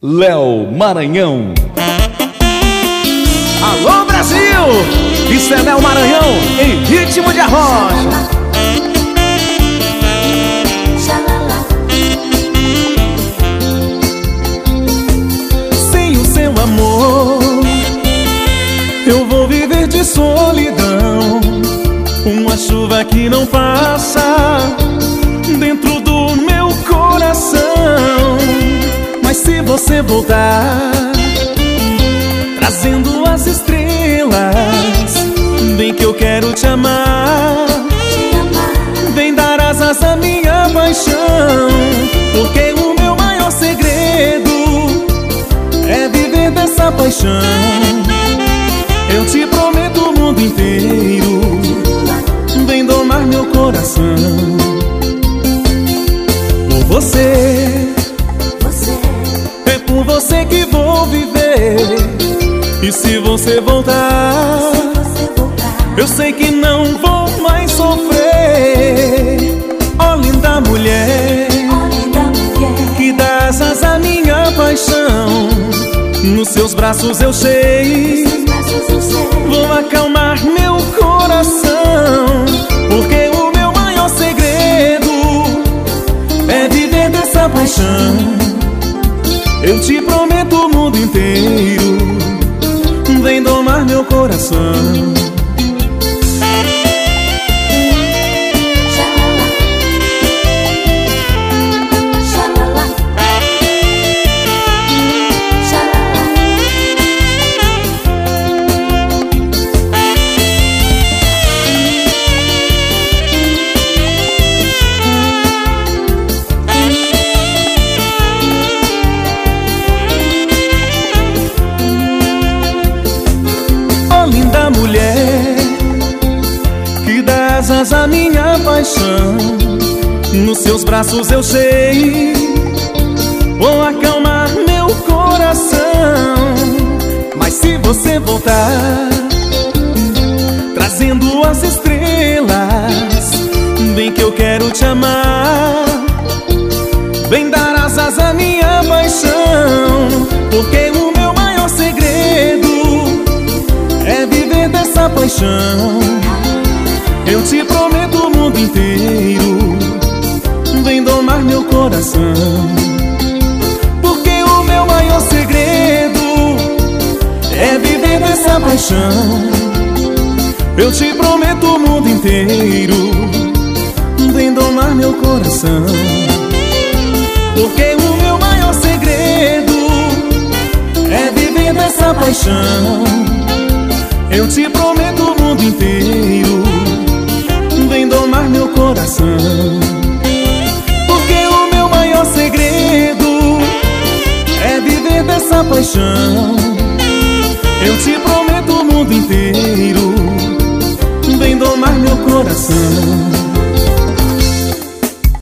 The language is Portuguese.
Léo Maranhão. Alô Brasil, isso é Léo Maranhão em ritmo de arrocha. Sem o seu amor eu vou viver de solidão, uma chuva que não passa dentro do meu coração. Mas se você voltar trazendo as estrelas, vem que eu quero te amar. Vem dar asas à minha paixão, porque o meu maior segredo é viver dessa paixão. Eu te prometo o mundo inteiro, vem domar meu coração. Por você, é por você que vou viver. E se você voltar, eu sei que não vou mais sofrer. Ó linda mulher, que dá asas à minha paixão. Nos seus braços eu sei, vou acalmar meu coração, porque o meu maior segredo é viver dessa paixão. Eu te prometo o mundo inteiro, vem domar meu coração. Mulher, que dá asas à minha paixão. Nos seus braços eu sei, vou acalmar meu coração. Mas se você voltar trazendo as estrelas, vem que eu quero te amar. Vem dar asas à minha paixão, porque o meu maior segredo é viver dessa paixão. Eu te prometo o mundo inteiro, vem domar meu coração, porque o meu maior segredo é viver dessa paixão. Eu te prometo o mundo inteiro, vem domar meu coração, porque o meu maior segredo é viver dessa paixão. Eu te prometo o mundo inteiro, vem domar meu coração, porque o meu maior segredo é viver dessa paixão. Eu te